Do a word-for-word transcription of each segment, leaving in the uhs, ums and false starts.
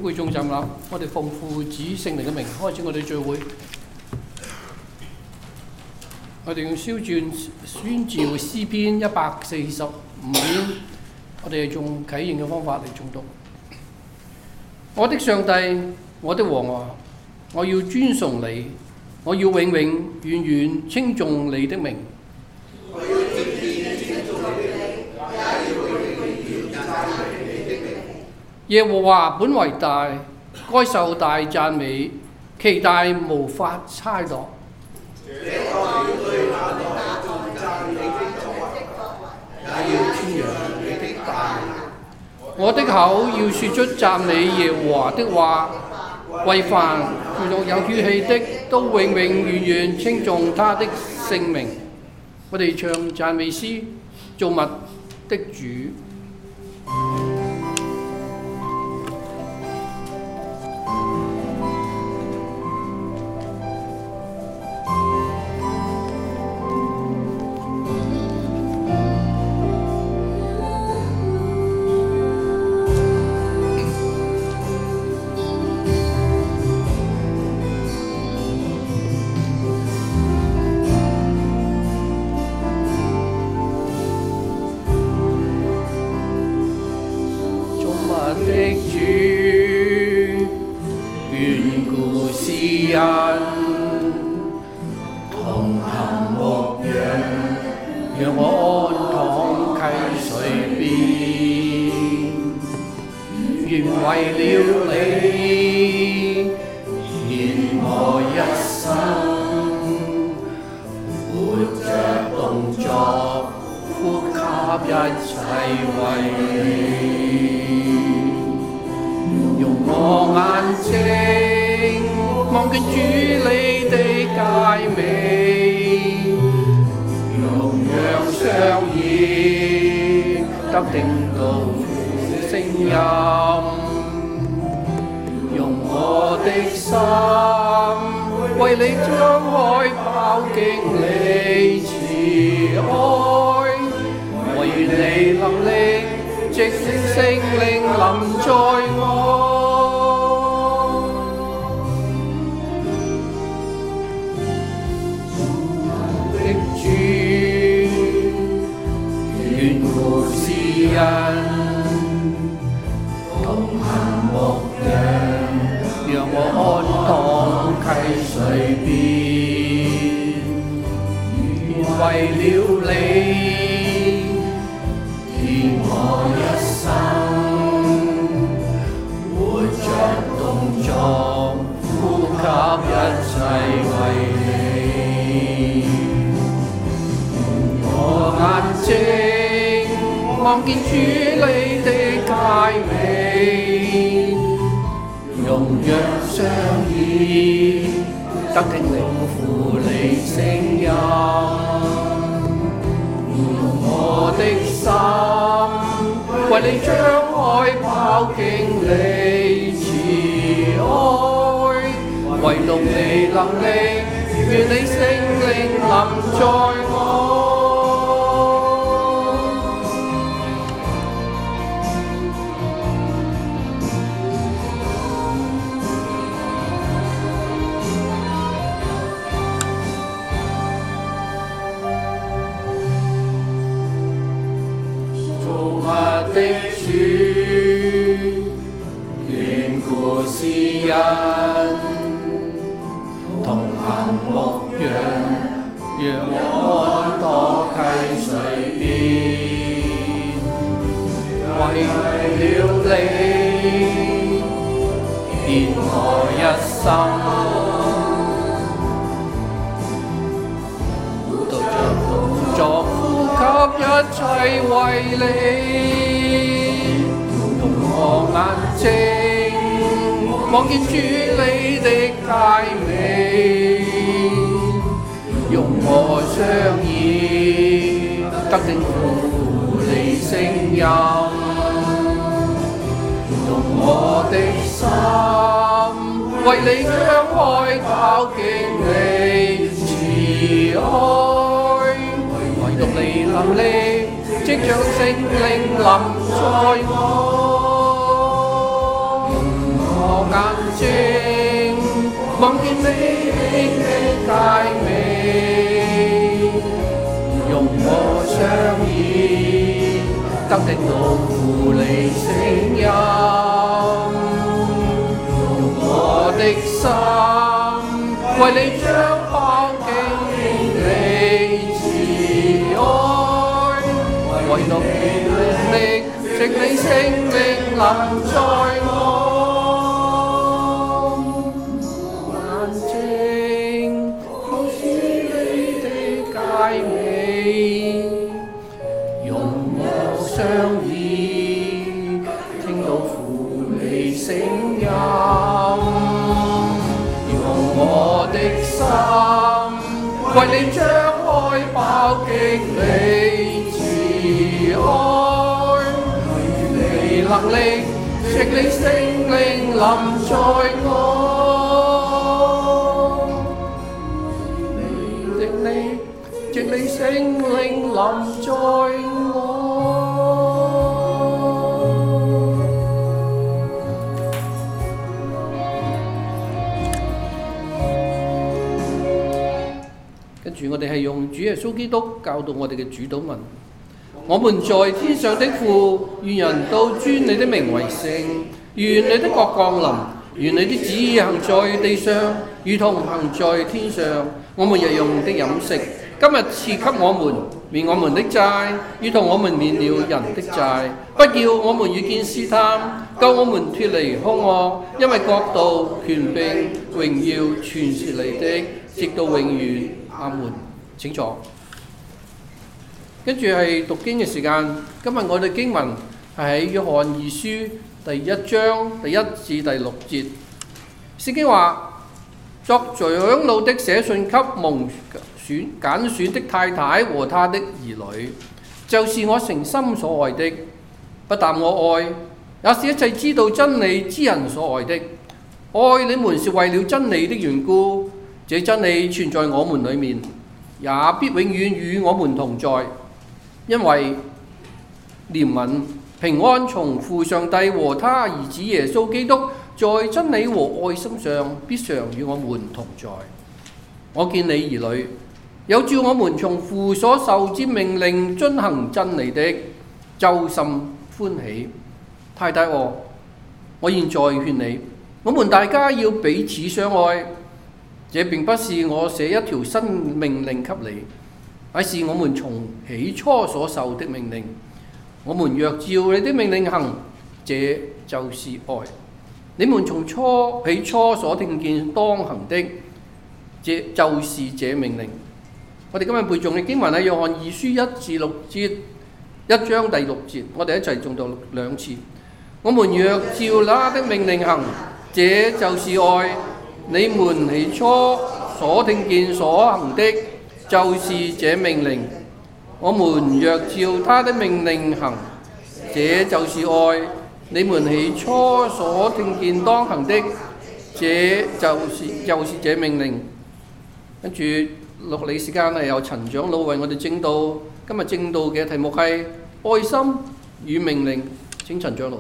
會眾站立，我哋奉父子聖靈嘅名開始我哋聚會。我哋用燒轉宣召詩篇一百四十五篇，我哋用啟應嘅方法嚟誦讀。我的上帝，我的王啊，我要尊崇你，我要永永遠遠稱頌你的名。我要永遠稱頌你的名，也要永永遠遠讚美你的名。耶和華本為大，該受大讚美，其大無法猜度。我的口要說出讚美耶和華的話，為凡血肉有血氣的，都永永遠遠稱頌他的聖名。我哋唱讚美詩，造物的主。 聖靈臨在我。 我眼睛望見你的佳美，用我雙耳得聽到父你聲音，用我的心為你將拋經你慈愛，唯獨力藉你聖靈臨在我眼睛，好似你的佳美，用我雙耳聽到父你聲音，用我的心為你張開爆擊你慈愛，你能力藉你聖靈臨在我，藉你藉你聖靈臨在我。跟住我哋係用主耶穌基督教導我哋嘅主禱文。我們在天上的父，願人都尊你的名為聖，願你的國降臨，願你的旨意行在地上，如同行在天上。我們日用的飲食，今日賜給我們，免我們的債，如同我們免了人的債，不叫我們遇見試探，救我們脫離兇惡，因為國度、權柄、榮耀全是你的，直到永遠。阿門。請坐。跟住係讀經嘅時間，今日我哋經文係喺約翰二書第一章第一至第六節。聖經話：作長老的寫信給蒙選揀選的太太和他的兒女，就是我誠心所愛的。不但我愛，也是一切知道真理之人所愛的。愛你們是為了真理的緣故，這真理存在我們裡面，也必永遠與我們同在。因為憐憫平安從父上帝和他兒子耶穌基督在真理和愛心上必常與我們同在。我見你兒女有照我們從父所受之命令遵行真理的，就甚歡喜。太太哦，我現在勸你，我們大家要彼此相愛。這並不是我寫一條新命令給你，乃是我們從起初所受的命令。我們若照你的命令行，這就是愛。你們從初起初所聽見當行的，這就是這命令。我哋今日背誦嘅經文喺約翰二書一至六節，一章第六節，我哋一齊誦讀兩次。我們若照他的命令行，這就是愛。你們起初所聽見所行的，就是這命令。我們若照他的命令行，這就是愛。你們起初所聽見當行的，這就是就是這命令。跟住六理時間係由陳長老為我哋證道。今日證道嘅題目係愛心與命令。請陳長老。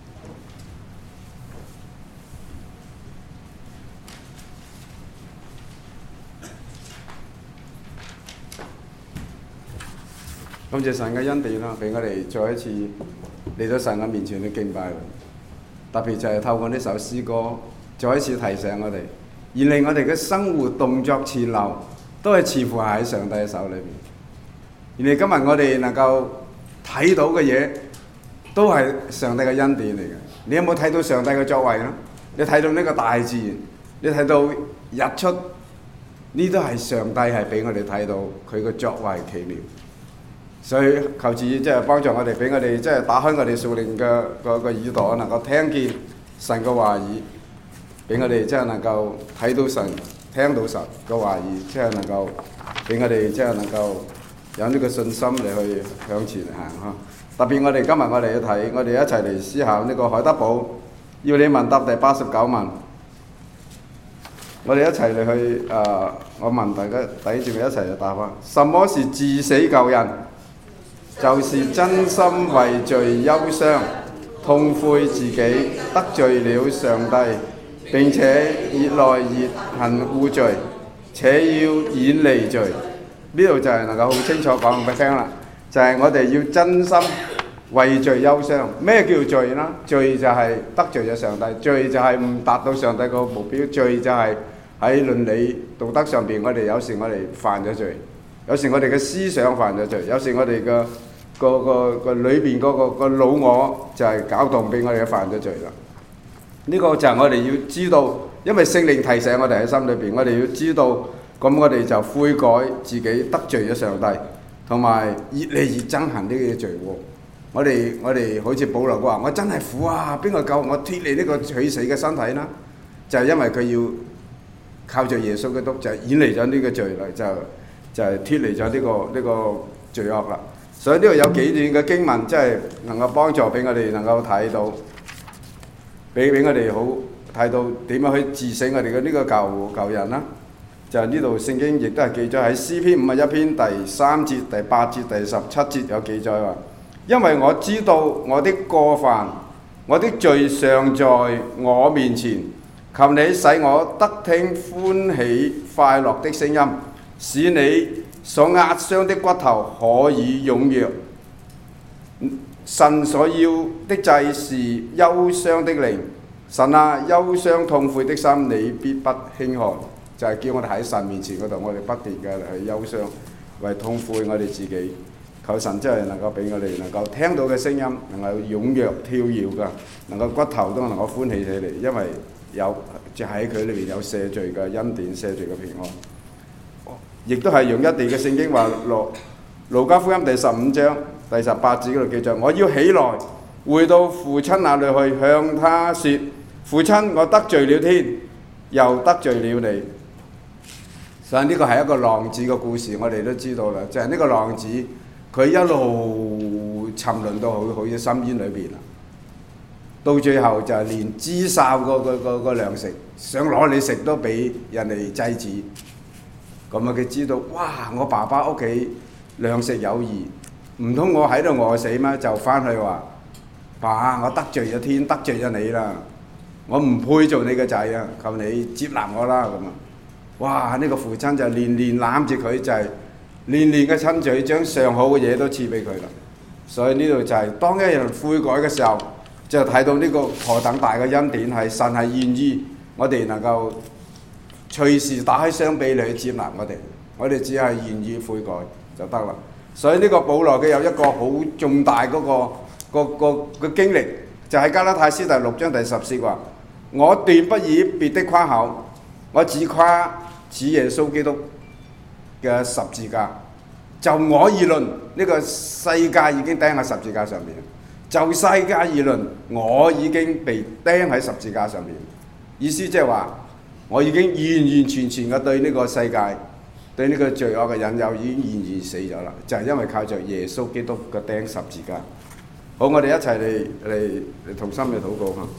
感謝神嘅恩典啦，俾我哋再一次嚟到神嘅面前去敬拜。特別就係透過呢首詩歌，再一次提醒我哋，而令我哋嘅生活動作前流都係似乎係喺上帝嘅手裏邊。而嚟今日我哋能夠睇到嘅嘢，都係上帝嘅恩典嚟嘅。你有冇睇到上帝嘅作為咧？你睇到呢個大自然，你睇到日出，呢都係上帝係俾我哋睇到佢嘅作為奇妙。所以求主即係幫助我哋，俾我哋即係打開我哋屬靈嘅個個耳朵，能夠聽見神嘅話語，俾我哋即係能夠睇到神、聽到神嘅話語，即係能夠俾我哋即係能夠有呢個信心嚟去向前行嚇。特別我哋今日我哋要睇，我哋一齊嚟思考呢個海德堡要你問答第八十九問。我哋一齊嚟去誒、呃，我問大家睇住咪一齊嚟答翻。什麼是治死救人？就是真心為罪憂傷，痛悔自己得罪了上帝， 並且越來越恨惡罪，且要遠離罪。呢度就係能夠好清楚講俾聽啦，就係、是、我哋要真心為罪憂傷。咩叫罪呢？罪就係得罪咗上帝，罪就係唔達到上帝個目標，罪就係喺倫理道德上邊，我哋有時我哋犯咗罪，有時我哋嘅思想犯咗罪，有時我哋嘅個個個裏邊嗰個個老我就係搞動俾我哋犯咗罪啦。呢、這個就係我哋要知道，因為聖靈提醒我哋喺心裏邊，我哋要知道，咁我哋就悔改自己得罪咗上帝，同埋越嚟越憎恨呢啲罪喎。我哋我哋好似保羅話：我真係苦啊！邊個救我脫離呢個取死嘅身體呢？就係、是、因為佢要靠著耶穌基督，就係遠離咗呢個罪啦，就就係脫離咗呢個呢、這個罪惡啦。所以呢度有幾段嘅經文，即係能夠幫助俾我哋能夠睇到，俾俾我哋好睇到點樣去治死我哋嘅呢個舊舊人啦。就係呢度聖經亦都係記載喺詩篇五十一篇第三節、第八節、第十七節有記載話：因為我知道我的過犯，我的罪常在我面前，求你使我得聽歡喜快樂的聲音，使你所壓傷的骨頭可以踴躍。神所要的祭是憂傷的靈，神啊，憂傷痛悔的心你必不輕看。就係叫我哋喺神面前嗰度，我哋不斷嘅去憂傷，為痛悔我哋自己。求神真係能夠俾我哋能夠聽到嘅聲音，能夠踴躍跳躍㗎，能夠骨頭都能夠歡喜起嚟，因為有就喺佢裏邊有赦罪嘅恩典、赦罪嘅平安。亦都係用一地嘅聖經話，路路加福音第十五章第十八節嗰度記載：我要起來，回到父親那裏去，向他說：父親，我得罪了天，又得罪了你。所以呢個係一個浪子嘅故事，我哋都知道啦。就係、是、呢個浪子，佢一路沉淪到好好似深淵裏邊啦。到最後就係連枝梢個個個個糧食想攞你食都俾人哋制止。咁啊，佢知道哇！我爸爸屋企糧食有餘，唔通我喺度餓死咩？就翻去話：爸，我得罪咗天，得罪咗你啦！我唔配做你嘅仔啊！求你接納我啦！咁啊！哇！呢、這個父親就連連攬住佢，就係連連嘅親嘴，將上好嘅嘢都賜俾佢啦。所以呢度就係、是、當一人悔改嘅時候，就睇到呢個何等大嘅恩典，係神係願意我哋能夠隨時打開雙臂嚟去接納我哋，我哋只係願意悔改就得啦。所以呢個保羅嘅有一個好重大嗰、那個個個個經歷，就喺、是、加拉太書第六章第十節話：我斷不以別的誇口，我只誇主耶穌基督嘅十字架。就我而論，呢、這個世界已經釘喺十字架上面。就世界而論，我已經被釘喺十字架上面。意思即係話，我已經完完全全嘅對呢個世界、對呢個罪惡嘅引誘已經完完死咗啦。就係、是、因為靠着耶穌基督嘅釘十字架。好，我哋一齊嚟嚟嚟同心嘅禱告嚇。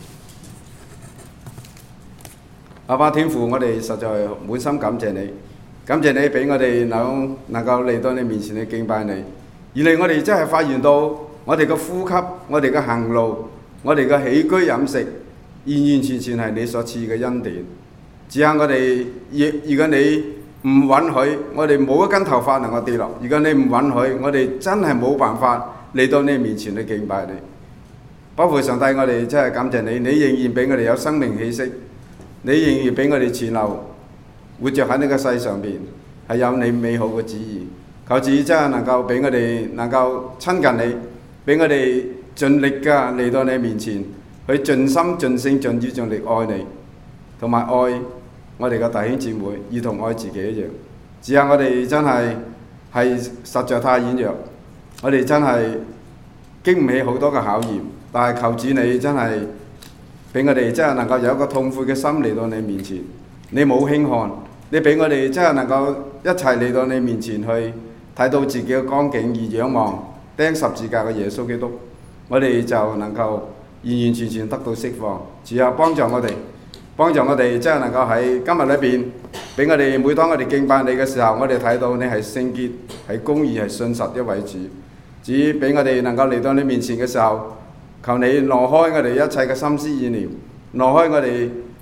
阿爸天父，我哋實在滿心感謝你，感謝你俾我哋能能夠嚟到你面前去敬拜你。而嚟我哋真係發現到，我哋嘅呼吸、我哋嘅行路、我哋嘅起居飲食，完完全全係你所賜嘅恩典。只係我哋，如果你唔允許，我哋冇一根頭髮能夠跌落；如果你唔允許，我哋真係冇辦法嚟到你面前去敬拜你。包括上帝，我哋真係感謝你，你仍然俾我哋有生命氣息。你仍然俾我哋存留，活着喺呢個世上邊，係有你美好嘅旨意。求主真係能夠俾我哋能夠親近你，俾我哋盡力㗎嚟到你面前，去盡心盡性盡意盡力愛你，同埋愛我哋嘅弟兄姊妹，如同愛自己一樣。只係我哋真係係實在太軟弱，我哋真係經唔起好多嘅考驗。但係求主你真係俾我哋真係能夠有一個痛悔嘅心嚟到你面前，你冇輕看，你俾我哋真係能夠一齊嚟到你面前去睇到自己嘅光景，而仰望釘十字架嘅耶穌基督，我哋就能夠完完全全得到釋放。主啊，幫助我哋，幫助我哋真係能夠喺今日裏邊，俾我哋每當我哋敬拜你嘅時候，我哋睇到你係聖潔、係公義、係信實一位主。主俾我哋能夠嚟到你面前嘅時候，求你挪開我哋一切嘅心思意念，挪開我哋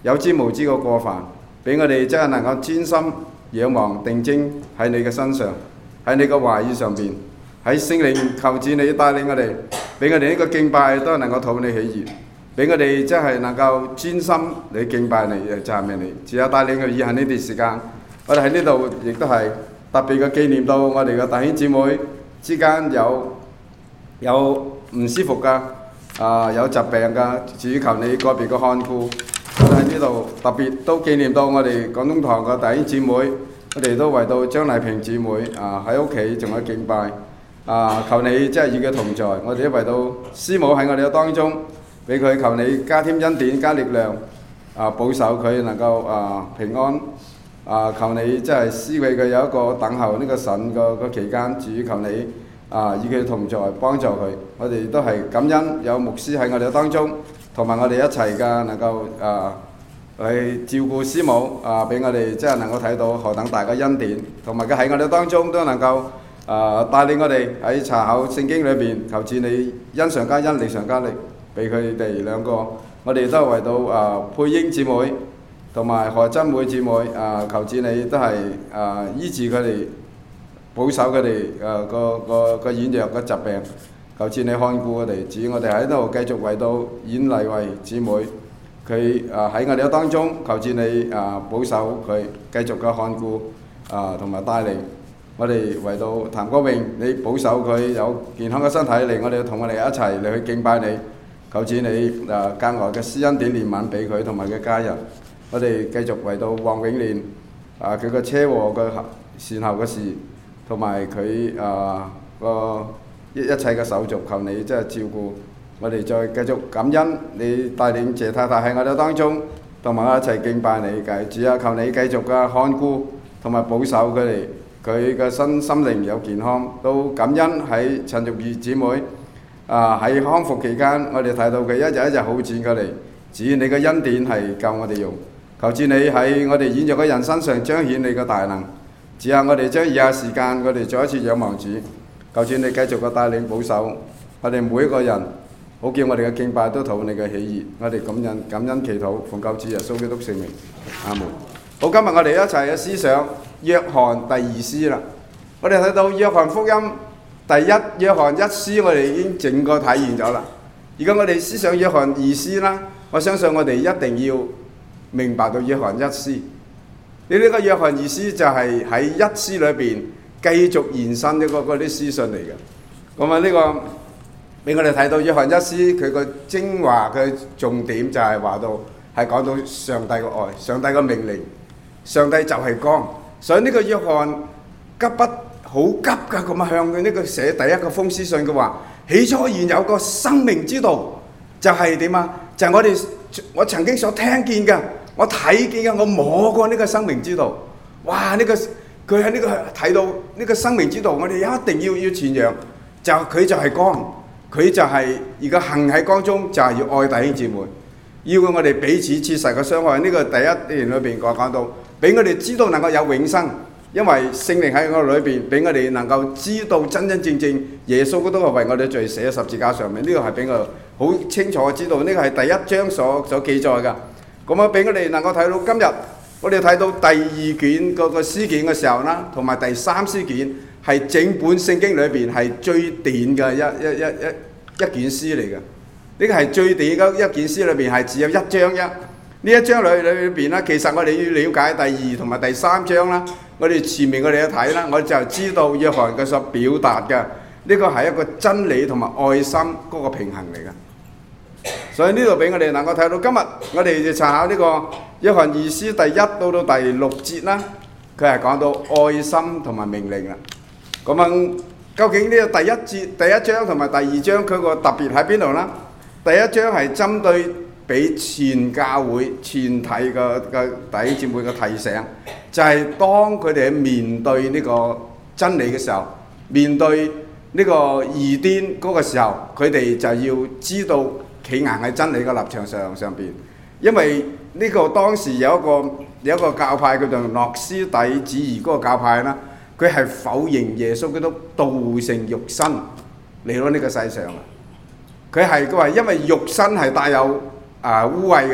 有知無知嘅過犯，俾我哋真係能夠專心仰望定睛喺你嘅身上，喺你嘅話語上邊，喺聖靈求主你帶領我哋，俾我哋呢個敬拜都係能夠討你喜悅，俾我哋真係能夠專心你敬拜你，誒讚美你。只有帶領佢以下呢段時間，我哋喺呢度亦都係特別嘅紀念到我哋嘅弟兄姊妹之間有有唔舒服㗎，啊有疾病㗎，主求你個別嘅看顧。我哋喺呢度特別都紀念到我哋廣東堂嘅弟兄姊妹，我哋都為到張麗萍姊妹啊喺屋企仲有敬拜，啊求你即係與佢同在。我哋都為到師母喺我哋嘅當中，俾佢求你加添恩典加力量，啊保守佢能夠啊平安。啊求你即係施為佢有一個等候呢個神個個期間，主求你啊與佢同在，幫助佢。我哋都係感恩有牧師喺我哋嘅當中。同埋我哋一齊㗎，能夠啊去照顧師母啊，俾我哋即係能夠睇到何等大嘅恩典，同埋佢喺我哋當中都能夠啊帶領我哋喺查考聖經裏邊，求主你恩上加恩，力上加力，俾佢哋兩個。我哋都係為到啊佩英姊妹同埋何珍妹姊妹啊，求主你都係啊醫治佢哋，保守佢哋誒個個個軟弱嘅疾病。求主你看顧我哋，主我哋喺度繼續為到演麗慧姊妹，佢啊喺我哋當中，求主你啊保守佢，繼續嘅看顧啊同埋帶領。我哋為到譚國榮，你保守佢有健康嘅身體嚟，我哋同我哋一齊嚟去敬拜你。求主你啊格外嘅施恩典憐憫俾佢同埋佢家人。我哋繼續為到黃永年啊佢個車禍嘅善後嘅事，同埋佢啊個。一切嘅手續，求你即係照顧我哋，再繼續感恩你帶領謝太太喺我哋當中，同埋我一齊敬拜你嘅主啊！求你繼續嘅看顧同埋保守佢哋，佢嘅身心靈有健康，都感恩喺陳玉儀姊妹啊喺康復期間，我哋睇到佢一日一日好轉過嚟。主你嘅恩典係夠我哋用，求主你喺我哋軟弱嘅人身上彰顯你嘅大能。主啊！我哋將以下時間，我哋再一次仰望主。求主你繼續嘅帶領保守我哋每一個人，好叫我哋嘅敬拜都討你嘅喜悅。我哋感恩感恩祈禱，奉救主耶穌基督聖名，阿門。好，今日我哋一齊嘅思想約翰第二書啦。我哋睇到約翰福音第一約翰一書，我哋已經整個體驗咗啦。而家我哋思想約翰二書啦，我相信我哋一定要明白到約翰一書。你呢個約翰二書就係喺一書裏邊。繼續延伸一個嗰啲書信嚟嘅，咁啊呢個俾我哋睇到約翰一書佢個精華嘅重點就係話到係講到上帝嘅愛，上帝嘅命令，上帝就係光，所以呢個約翰急不好急㗎咁啊向佢呢個寫第一個封書信嘅話，起初原有個生命之道，就係點啊？就係、是、我哋我曾經所聽見嘅，我睇見嘅，我摸過呢個生命之道，哇呢、這個。佢喺呢個睇到呢個生命之道，我哋一定要要傳揚，就佢就係光，佢就係而家行喺光中，就係要愛弟兄姊妹，要我哋彼此切實嘅相愛。呢、這個第一段裏邊講講到，俾我哋知道能夠有永生，因為聖靈喺我裏邊，俾我哋能夠知道真真正正耶穌都係為我哋罪死喺十字架上面。呢、這個係俾我好清楚嘅知道，呢、這個係第一章所所記載嘅。咁啊，俾我哋能夠睇到今日。我哋睇到第二卷嗰個書卷嘅時候啦，同埋第三書卷係整本聖經裏邊係最短嘅一一一一一卷書嚟嘅。呢個係最短嘅一卷書裏邊係只有一章一。呢一章裏裏邊啦，其實我哋要了解第二同埋第三章啦。我哋前面我哋一睇啦，我就知道約翰佢所表達嘅呢個係一個真理同埋愛心嗰個平衡嚟嘅。所以呢度俾我哋能夠睇到，今日我哋就查考呢個約翰二書第一到到第六節啦，佢係講到愛心同埋命令啦。咁啊，究竟呢個第一節第一章同埋第二章佢個特別喺邊度啦？第一章係針對俾全教會全體嘅嘅弟兄姊妹嘅提醒，就係、是、當佢哋面對呢個真理嘅時候，面對呢個異端嗰個時候，佢哋就要知道。企硬喺真理嘅立場上上邊，因為呢個當時有一個有一個教派叫做諾斯底主義嗰個教派啦，佢係否認耶穌基督道成肉身嚟到呢個世上啊！佢係佢話因為肉身係帶有啊污穢嘅，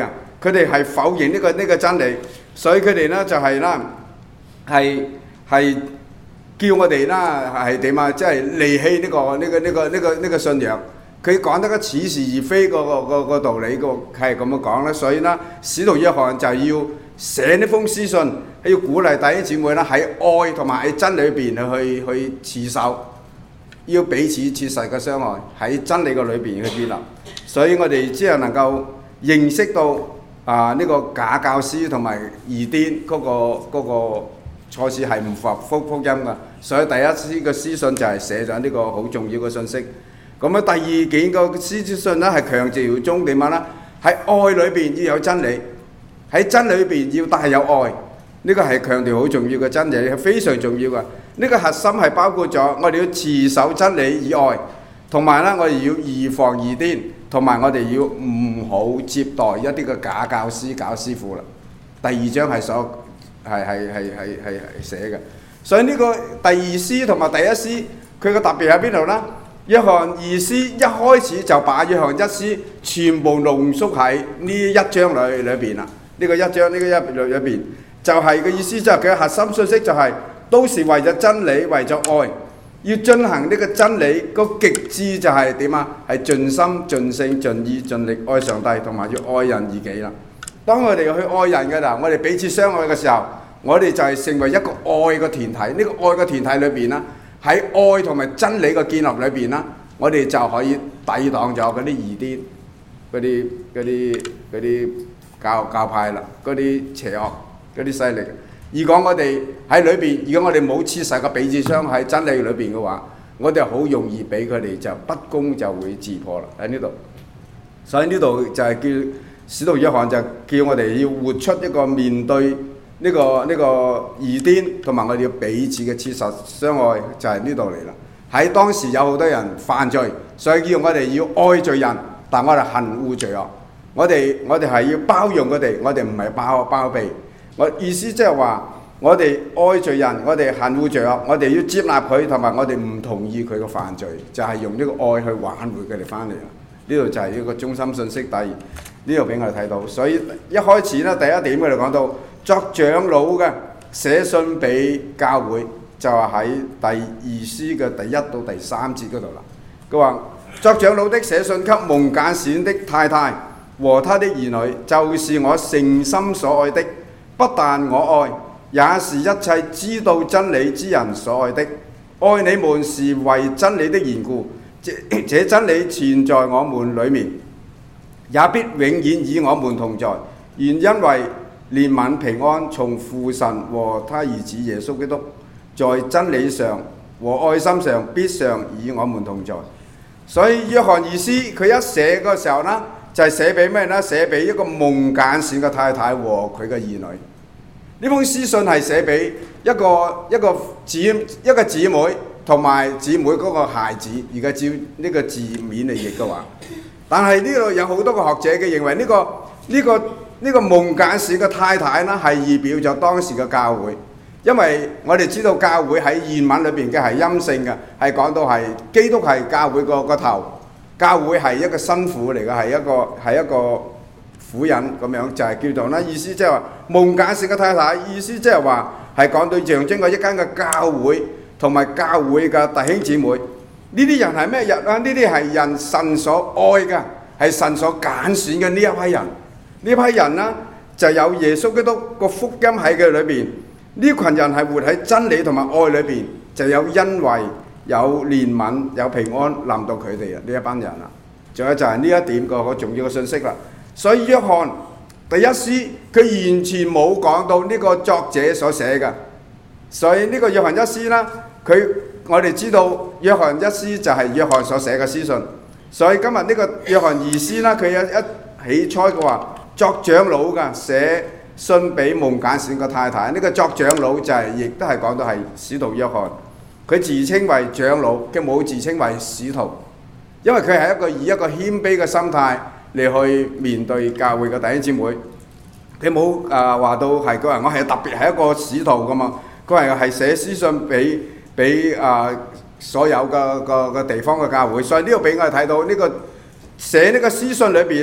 佢哋係否認呢、呢個呢、呢個真理，所以佢哋咧就係啦，係係叫我哋啦係點啊？即係離棄呢個呢、呢個呢、呢個呢、呢個呢、呢個信仰。佢講得個似是而非個個個個道理個係咁樣講啦，所以咧使徒約翰就要寫呢封書信，要鼓勵弟兄姊妹啦喺愛同埋喺真理裏邊去去持守，要彼此切實嘅相愛喺真理嘅裏邊去建立。所以我哋只係能夠認識到啊呢、這個假教師同埋異端嗰個嗰、那個錯事係唔符合福福音㗎。所以第一次嘅書信就係寫咗呢個好重要嘅信息。咁啊，第二件個書信咧係強調中點樣啦？喺愛裏邊要有真理，喺真理裏邊要帶有愛，呢、這個係強調好重要嘅真理，係非常重要嘅。呢、這個核心係包括咗我哋要持守真理以外，同埋咧我哋要預防異端，同埋我哋要唔好接待一啲嘅假教師、假師傅啦。第二章係所係係係係係寫嘅，所以呢個第二詩同埋第一詩佢個特別喺邊度咧？約翰二詩一開始就把約翰一詩全部濃縮喺呢一章裏裏邊啦。呢、這個一章呢、這個一裏邊就係、是、個意思，就係佢嘅核心信息就係、是、都是為咗真理，為咗愛，要進行呢個真理個極致就係點啊？係盡心盡性盡意盡力愛上帝，同埋要愛人如己啦。當我哋去愛人嘅啦，我哋彼此相愛嘅時候，我哋就係成為一個愛嘅團體。呢、這個愛嘅團體裏邊啦。喺愛同埋真理嘅建立裏邊啦，我哋就可以抵擋咗嗰啲異端、嗰啲嗰啲嗰啲教教派啦、嗰啲邪惡、嗰啲勢力。如果我哋喺裏邊，如果我哋冇切實嘅彼此相愛喺真理裏邊嘅話，我哋好容易俾佢哋就不公就會自破啦喺呢度。所以呢度就係叫使徒約翰就叫我哋要活出一個面對呢、這個呢、這個異端，同埋我哋要彼此嘅切實相愛，就係呢度嚟啦。喺當時有好多人犯罪，所以叫我哋要愛罪人，但我哋恨惡罪惡。我哋我哋係要包容佢哋，我哋唔係包包庇。我意思即係話，我哋愛罪人，我哋恨惡罪惡，我哋要接納佢，同埋我哋唔同意佢嘅犯罪，就係、是、用呢個愛去挽回佢哋翻嚟啦。呢度就係一個中心信息。第二呢度俾我哋睇到，所以一開始咧第一點佢哋講到。作長老嘅寫信俾教會，就係喺第二詩嘅第一到第三節嗰度啦。佢話：作長老的寫信給蒙揀選的太太和他的兒女，就是我誠心所愛的。不但我愛，也是一切知道真理之人所愛的。愛你們是為真理的緣故，這這真理存在我們裡面，也必永遠與我們同在。原因為憐憫平安從父神和他兒子耶穌基督，在真理上和愛心上必常與我們同在。所以約翰二書佢一寫嗰時候呢，就係、是、寫俾咩呢？寫俾一個蒙揀選嘅太太和佢嘅兒女。呢封書信係寫俾一個一個姊一個姊妹同埋姊妹嗰個孩子，而家照呢個字面嚟譯嘅話，但係呢度有好多個學者嘅認為呢、這個呢、這個。呢個蒙揀選嘅太太呢，係預表咗當時嘅教會，因為我哋知道教會喺原文裏邊嘅係陰性嘅，係講到係基督係教會個個頭，教會係一個新婦嚟嘅，係一個係一個婦人咁樣，就係、是、叫做呢意思即係話蒙揀選嘅太太，意思即係話係講到象徵過一間嘅教會同埋教會嘅弟兄姊妹。呢啲人係咩人啊？呢啲係人神所愛嘅，係神所揀選嘅呢一批人。呢批人呢，就有耶穌基督個福音喺佢裏邊，呢群人係活喺真理同埋愛裏邊，就有恩惠、有憐憫、有平安臨到佢哋啊！呢一班人啦，仲有就係呢一點個好重要嘅信息啦。所以約翰第一詩佢完全冇講到呢個作者所寫嘅，所以呢個約翰一詩啦，佢我哋知道約翰一詩就係約翰所寫嘅詩信，所以今日呢個約翰二詩啦，佢有一起初嘅話。作長老嘅寫信俾蒙揀選嘅太太，呢、這個作長老就係、是、亦都係講到係使徒約翰，佢自稱為長老，佢冇自稱為使徒，因為佢係一個以一個謙卑嘅心態嚟去面對教會嘅弟兄姊妹，佢冇誒話到係佢話我係特別係一個使徒噶嘛，佢係係寫書信俾俾誒所有嘅個個地方嘅教會，所以呢度俾我哋睇到呢、這個寫呢個書信裏邊啦。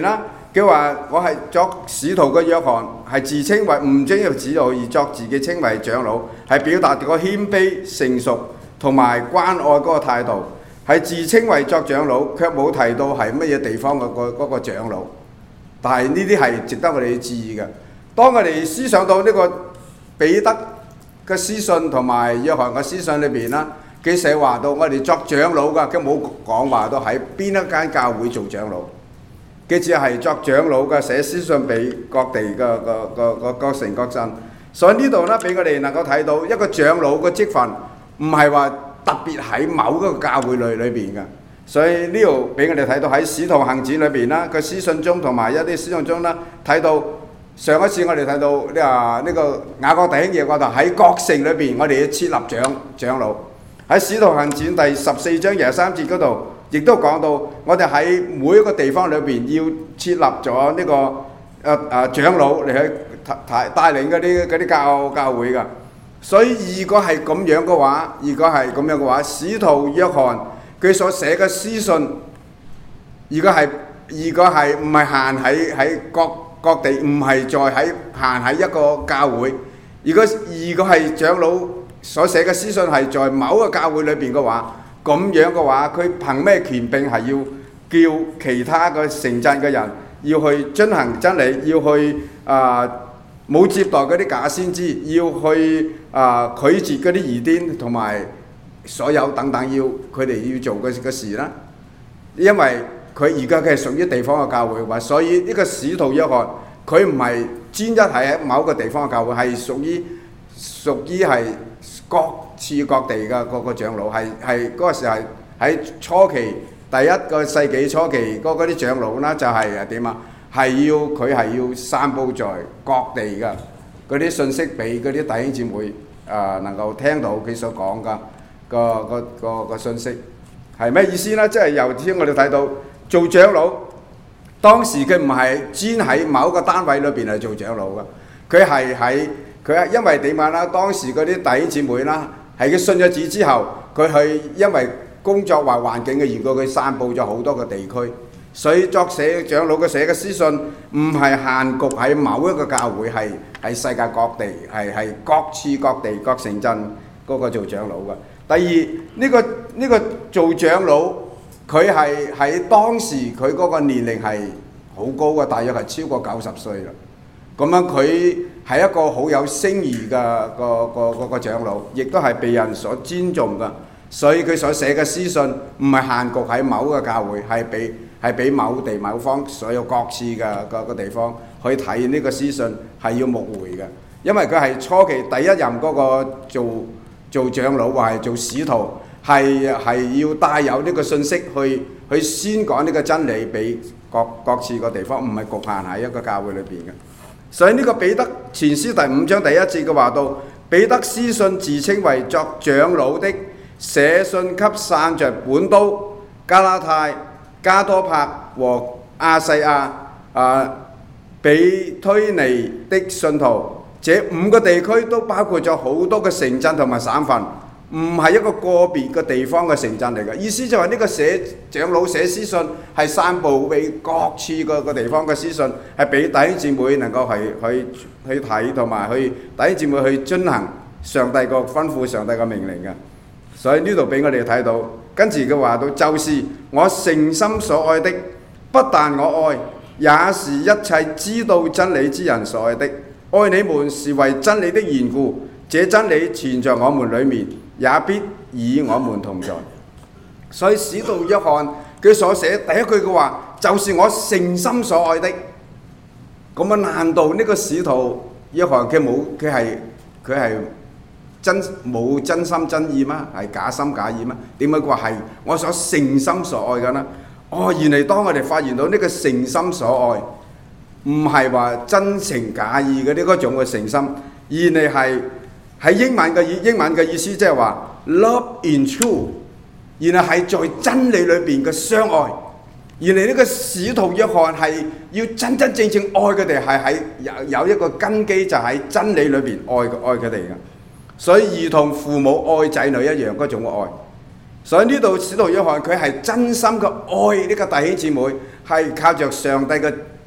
佢話我係作使徒嘅約翰，係自稱為唔稱為使徒而作自己稱為長老，係表達個謙卑成熟同埋關愛嗰個態度，係自稱為作長老，卻冇提到係乜嘢地方嘅個嗰個長老。但係呢啲係值得我哋注意嘅。當我哋思想到呢個彼得嘅書信同埋約翰嘅書信裏邊啦，佢寫話到我哋作長老㗎，佢冇講話到喺邊一間教會做長老。佢只係作長老嘅，寫書信俾各地嘅個個個各城各鎮。所以呢度咧，俾我哋能夠睇到一個長老嘅職分，唔係話特別喺某一個教會裏裏邊嘅。所以呢度俾我哋睇到喺《使徒行傳》裏邊啦，個書信中同埋一啲書信中啦，睇到上一次我哋睇到呢啊呢個雅各弟兄嘅嗰度喺各城裏邊，我哋要設立長長老。喺《使徒行傳》第十四章廿三節嗰度，亦都講到我哋喺每一個地方裏邊要設立咗呢、這個誒誒、呃、長老嚟去帶帶領嗰啲嗰啲教教會㗎。所以如果係咁樣嘅話，如果係咁樣嘅話，使徒約翰佢所寫嘅書信，如果係如果係唔係限喺喺各各地，唔係再喺限喺一個教會。如果如果係長老所寫嘅書信係在某個教會裏邊嘅話，咁樣嘅話，佢憑咩權柄係要叫其他嘅城鎮嘅人要去遵行真理，要去啊冇、呃、接待嗰啲假先知，要去啊、呃、拒絕嗰啲異端同埋所有等等要佢哋要做嘅嘅事啦？因為佢而家佢係屬於地方嘅教會話，所以呢個使徒約翰佢唔係專一係喺某個地方嘅教會，係屬於屬於係各處各地嘅嗰個長老，係係嗰個時候係喺初期第一個世紀初期嗰嗰啲長老啦，就係啊點啊，係要佢係要散佈在各地嘅嗰啲信息俾嗰啲弟兄姊妹啊、呃、能夠聽到佢所講嘅個個個個信息係咩意思呢？即係由先我哋睇到做長老，當時佢唔係專喺某一個單位裏邊嚟做長老嘅，佢係喺。佢係因為點解啦？當時嗰啲弟兄姊妹啦，係佢信咗主之後，佢係因為工作或環境嘅緣故，佢散佈咗好多個地區，所以作寫長老嘅寫嘅書信唔係限局喺某一個教會，係喺世界各地，係係各處各地各城鎮嗰個做長老嘅。第二呢、這個呢、這個做長老，佢係喺當時佢嗰個年齡係好高嘅，大約係超過九十歲啦。咁樣佢係一個好有聲譽嘅個個個個長老，亦都係被人所尊重嘅。所以佢所寫嘅書信唔係限局喺某個教會，係俾係俾某地某方所有各處嘅個個地方去睇呢個書信，係要牧會嘅。因為佢係初期第一任嗰個做做長老或係做使徒，係係要帶有呢個信息去去宣講呢個真理俾各各處個地方，唔係局限喺一個教會裏邊嘅。所以呢個彼得前書第五章第一節嘅話到，彼得書信自稱為作長老的，寫信給散着本都、加拉太、加多柏和亞細亞、啊比推尼的信徒。這五個地區都包括咗好多嘅城鎮同埋省份，唔係一個個別嘅地方嘅城鎮嚟嘅。意思就係呢個寫長老寫書信係散佈俾各處個個地方嘅書信，係俾弟兄姊妹能夠係去去睇同埋去弟兄姊妹去遵行上帝個吩咐、上帝個命令嘅。所以呢度俾我哋睇到，跟住嘅話到就是我誠心所愛的，不但我愛，也是一切知道真理之人所愛的。愛你們是為真理的緣故，這真理存在我們裡面，也必與我們同在。所以使徒約翰佢所寫第一句嘅話，就是我誠心所愛的。咁啊，難道呢個使徒約翰佢冇佢係佢係真冇真心真意嗎？係假心假意嗎？點解佢話係我所誠心所愛嘅呢？哦，原來當我哋發現到呢個誠心所愛，唔係話真情假意嘅呢嗰種嘅誠心，而係係喺英文嘅英文嘅意思，即係話 love in truth， 然後係在真理裏邊嘅相愛。原來呢個使徒約翰係要真真正正愛佢哋，係喺有有一個根基，就喺真理裏邊愛愛佢哋嘅。所以如同父母愛仔女一樣嗰種愛。所以呢度使徒約翰佢係真心嘅愛呢個弟兄姊妹，係靠着上帝嘅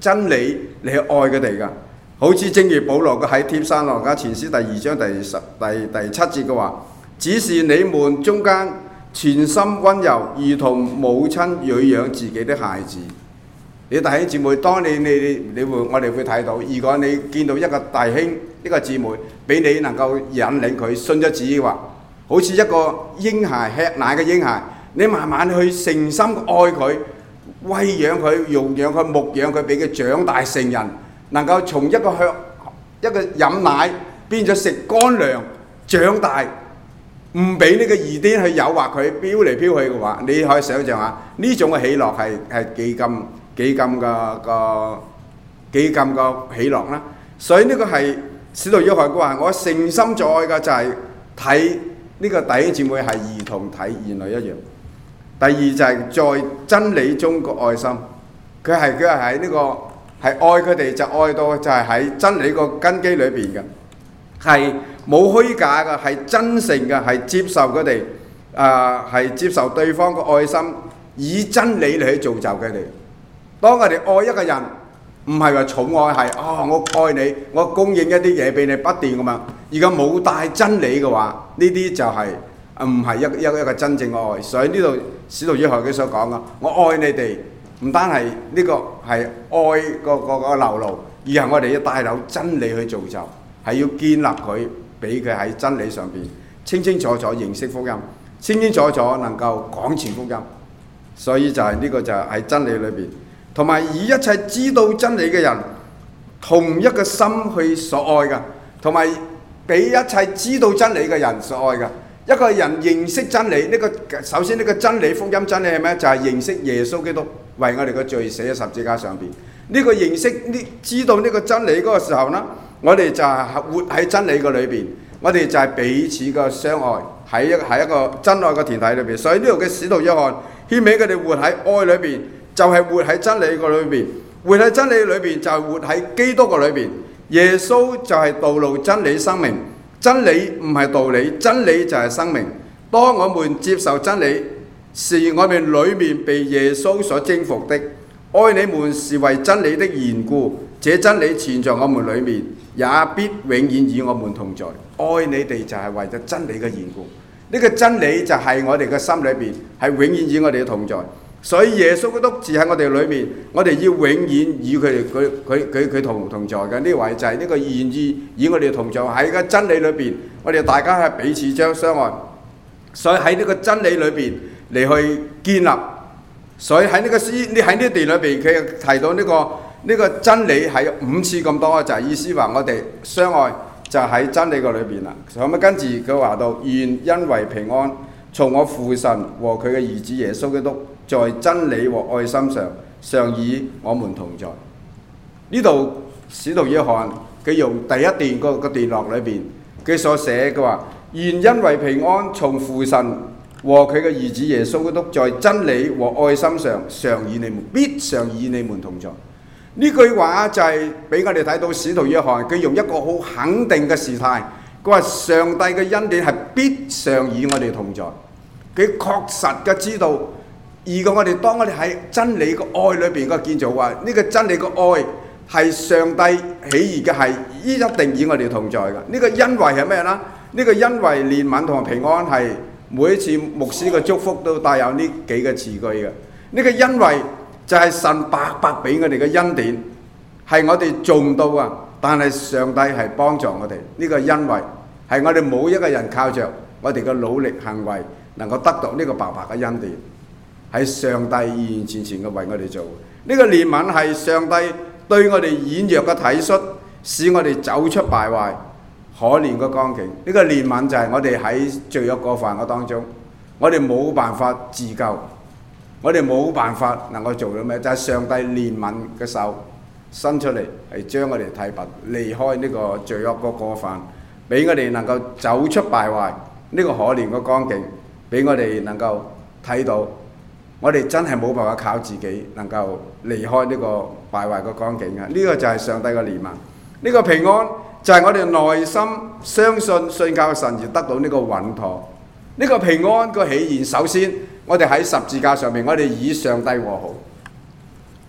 真理嚟去愛佢哋㗎。好似正如保羅嘅喺帖撒羅尼迦前書第二章第十第第七節嘅話，只是你們中間全心温柔，如同母親養養自己的孩子。你弟兄姊妹，當你你你你會我哋會睇到，如果你見到一個弟兄一個姊妹俾你能夠引領佢信咗主嘅話，好似一個嬰孩吃奶嘅嬰孩，你慢慢去誠心愛佢，餵養佢、容養佢、牧養佢，俾佢長大成人，能夠從一個向一個飲奶變咗食乾糧長大，唔俾呢個異端去誘惑佢飆嚟飆去嘅話，你可以想象下呢種嘅喜樂係係幾咁幾咁嘅個幾咁嘅喜樂啦。所以呢個係使徒約翰佢話：我誠心在愛嘅就係睇呢個弟兄姊妹係兒童睇兒女一樣。第二就係在真理中個愛心，佢係佢係喺呢個係愛佢哋，就愛到就係喺真理個根基裏邊嘅，係冇虛假嘅，係真誠嘅，係接受佢哋啊，係接受對方嘅愛心，以真理嚟去造就佢哋。當我哋愛一個人，唔係話寵愛，係啊我愛你，我供應一啲嘢俾你不斷咁樣。如果冇帶真理嘅話，呢啲就係唔係一一一個真正嘅愛。所以呢度使徒約翰佢所講嘅，我愛你哋，唔單係呢個係愛個個個流露，而係我哋要帶有真理去造就，係要建立佢，俾佢喺真理上邊清清楚楚認識福音，清清楚楚能夠講傳福音。所以就係呢個就係喺真理裏邊。同埋以一切知道真理嘅人，同一個心去所愛嘅，同埋俾一切知道真理嘅人所愛嘅。一個人認識真理，呢、這個首先呢個真理福音真理係咩？就係、是、認識耶穌基督為我哋嘅罪死喺十字架上邊。呢、這個認識呢知道呢個真理嗰個時候呢，我哋就係活喺真理個裏邊，我哋就係彼此嘅相愛，喺一喺一個真愛嘅團體裏邊。所以呢度嘅使徒約翰勸勉佢哋活喺愛裏邊。就係活喺真理個裏邊，活喺真理裏邊就係活喺基督個裏邊。耶穌就係道路、真理、生命。真理唔係道理，真理就係生命。當我們接受真理，是我們裏面被耶穌所征服的。愛你們是為真理的緣故，這真理存在我們裏面，也必永遠與我們同在。愛你哋就係為咗真理嘅緣故，呢、這個真理就係我哋嘅心裏邊，係永遠與我哋同在。所以耶穌基督住喺我哋裏面，我哋要永遠與佢哋佢佢佢佢同同在嘅。呢位就係呢個願意與我哋同在喺個真理裏邊，我哋大家係彼此相相愛。所以喺呢個真理裏邊嚟去建立。所以喺呢個詩，你喺呢段裏邊，佢提到呢、這個呢、這個真理係五次咁多，就係、是、意思話我哋相愛就喺真理個裏邊啦。咁啊跟住佢話到，願恩惠平安從我父神和佢嘅兒子耶穌基督，在真理和愛心上，常與我們同在。呢度使徒約翰佢用第一段個個段落裏邊，佢所寫嘅話，願恩惠平安從父神和佢嘅兒子耶穌基督，在真理和愛心上，常與你們必常與你們同在。呢句話就係俾我哋睇到使徒約翰佢用一個好肯定嘅時態，佢話上帝嘅恩典係必常與我哋同在。佢確實嘅知道。如果我哋當我哋喺真理個愛裏邊個建造話，呢、這個真理個愛係上帝喜悅嘅，係一定與我哋同在嘅。呢、這個恩惠係咩啦？呢、這個恩惠、憐憫同埋平安係每一次牧師嘅祝福都帶有呢幾個詞句嘅。呢、這個恩惠就係神白白俾我哋嘅恩典，係我哋做唔到啊！但係上帝係幫助我哋。呢、這個恩惠係我哋冇一個人靠着我哋嘅努力行為能夠得到呢個白白嘅恩典。係上帝完完全全嘅為我哋做。呢個憐憫係上帝對我哋軟弱嘅體恤，使我哋走出敗壞可憐嘅光景。呢個憐憫就係我哋喺罪惡過犯嘅當中，我哋冇辦法自救，我哋冇辦法能夠做到咩？就係上帝憐憫嘅手伸出嚟，係將我哋提拔離開呢個罪惡嘅過犯，俾我哋能夠走出敗壞呢個可憐嘅光景，俾我哋能夠睇到。我哋真係冇辦法靠自己能夠離開呢個敗壞嘅光景嘅，呢、這個就係上帝嘅憐憫。呢、這個平安就係我哋內心相信信靠神而得到呢個穩妥。呢、這個平安個起源，首先我哋喺十字架上面，我哋與上帝和好。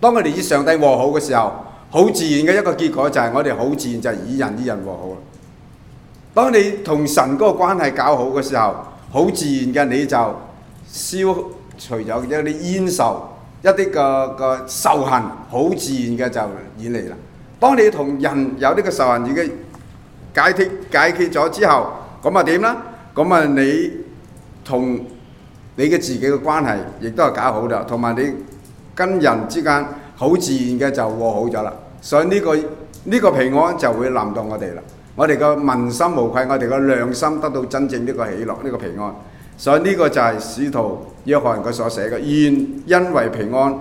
當我哋與上帝和好嘅時候，好自然嘅一個結果就係我哋好自然就係與人與人和好啦。當你同神嗰個關係搞好嘅時候，好自然嘅你就消除咗一啲冤仇，一啲個個仇恨，好自然嘅就遠離啦。當你同人有呢個仇恨已經解決解決咗之後，咁啊點啦？咁啊你同你嘅自己嘅關係亦都係搞好啦，同埋你跟人之間好自然嘅就和好咗啦。所以呢個呢個平安就會臨到我哋啦。我哋個問心無愧，我哋個良心得到真正呢個喜樂，呢個平安。所以呢個就係使徒約翰佢所寫嘅，願因為平安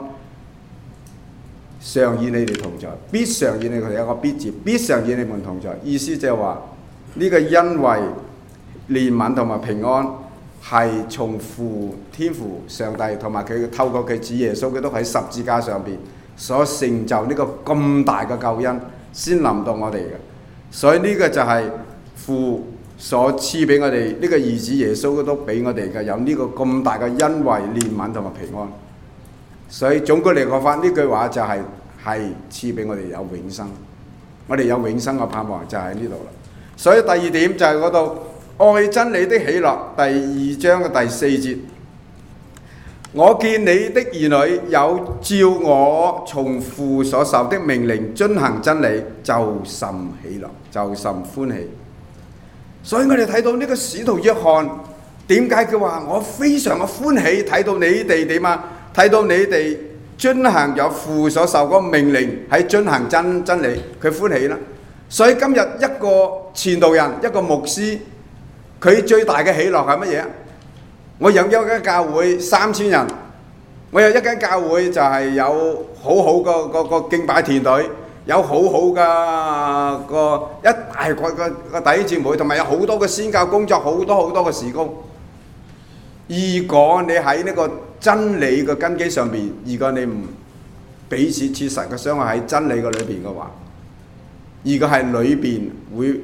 常與你哋同在，必常與你哋有個必字，必常與你們同在。意思就係話呢個因為憐憫同埋平安係從父天父上帝同埋佢透過佢子耶穌基督喺十字架上邊所成就呢個咁大嘅救恩，先臨到我哋嘅。所以呢個就係父所賜俾我哋呢個兒子耶穌基督俾我哋嘅，有呢個咁大嘅恩惠、憐憫同埋平安。所以總括嚟講翻呢句話就係係賜俾我哋有永生，我哋有永生嘅盼望就喺呢度啦。所以第二點就係嗰度愛真理的喜樂，第二章嘅第四節，我見你的兒女有照我從父所受的命令遵行真理，就甚喜樂，就甚歡喜。所以我哋睇到呢個使徒約翰點解佢話我非常嘅歡喜，睇到你哋點啊？睇到你哋遵行有父所受嗰個命令，喺遵行真真理，佢歡喜啦。所以今日一個傳道人，一個牧師，佢最大嘅喜樂係乜嘢？我有一間教會三千人，我有一間教會就係有好好個個個敬拜團隊，有好好嘅個一大個個個弟兄姊妹，同埋有好多嘅宣教工作，好多好多嘅事工。如果你喺呢個真理嘅根基上邊，如果你唔彼此切實嘅相愛喺真理嘅裏邊嘅話，如果係裏邊會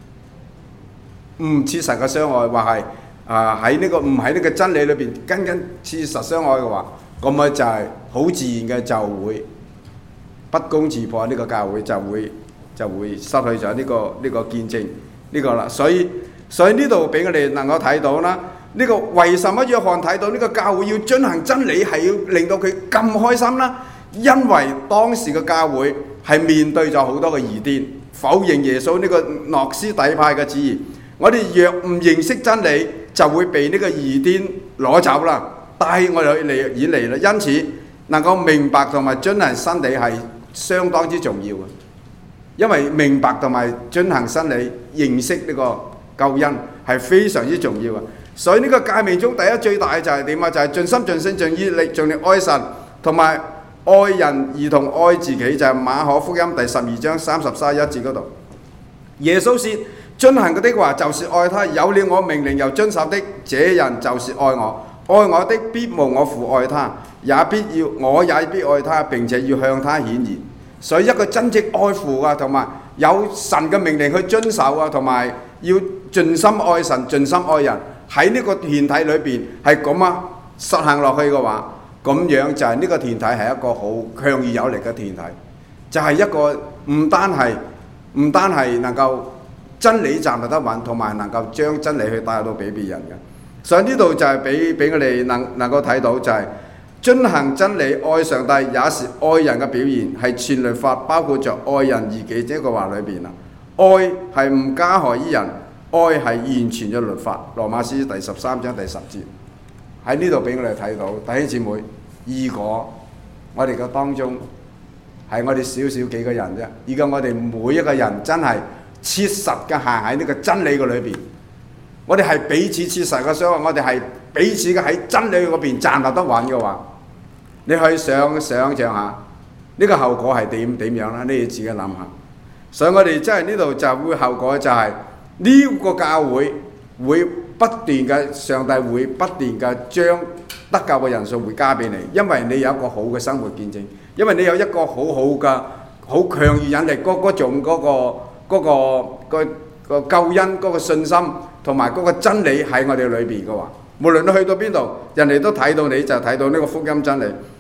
唔切實嘅相愛，或係啊喺呢個唔喺呢個真理裏邊跟跟切實相愛嘅話，咁啊就係好自然嘅就會不攻自破，呢個教會就會就會失去咗呢個呢個見證呢個啦。所以所以呢度俾我哋能夠睇到啦。呢個為什麼約翰睇到呢個教會要遵行真理係要令到佢咁開心啦？因為當時嘅教會係面對咗好多嘅異端，否認耶穌呢個諾斯底派嘅旨意。我哋若唔認識真理，就會被呢個異端攞走啦，帶我哋嚟遠離啦。因此能夠明白同埋遵行真理係相當之重要嘅，因為明白同埋遵行真理、認識呢個救恩係非常之重要嘅。所以呢個誡命中第一最大嘅就係點啊？就係、是、盡心盡性盡意力盡力愛神，同埋愛人如同愛自己，就係、是、馬可福音第十二章三十三一節嗰度。耶穌說：遵行嘅的話就是愛他，有了我命令又遵守的，這人就是愛我。愛我的必蒙我父愛他，也必要我也必愛他，並且要向他顯現。所以一個真正愛父啊，同埋有神嘅命令去遵守啊，同埋要盡心愛神、盡心愛人。喺呢個團體裏邊係咁啊實行落去嘅話，咁樣就係呢個團體係一個好強而有力嘅團體，就係、是、一個唔單係唔單係能夠真理站立得穩，同埋能夠將真理去帶到俾別人嘅。所以呢度就係俾俾我哋能能夠睇到就係、是、遵行真理、愛上帝也是愛人嘅表現，係全律法包括着愛人如己這個話裏邊啦。愛係唔加害於人。愛係完全嘅律法，羅馬書第十三章第十節喺呢度俾我哋睇到。弟兄姊妹，如果我哋嘅當中係我哋少少幾個人啫，如果我哋每一個人真係切實嘅行喺呢個真理嘅裏邊，我哋係彼此切實嘅相愛，我哋係彼此嘅喺真理嗰邊站立得穩嘅話，你可以想想像下呢個後果係點點樣啦？你要自己諗下。所以我哋真係呢度就會後果就係、是。呢個教會會不斷嘅，上帝會不斷嘅將得救嘅人數會加俾你，因為你有一個好嘅生活見證，因為你有一個好好嘅好強而引力嗰嗰種嗰個嗰個個個救恩嗰個信心同埋嗰個真理喺我哋裏邊嘅話，無論你去到邊度，人哋都睇到你就睇到呢個福音真理。